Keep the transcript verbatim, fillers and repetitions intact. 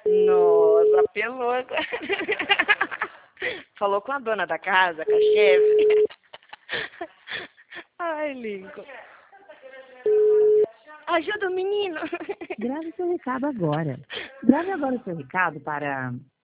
Nossa, apelou agora. Falou com a dona da casa, com a chefe. Ai, Lincoln. Ajuda o menino. Grave seu recado agora. Grave agora o seu recado para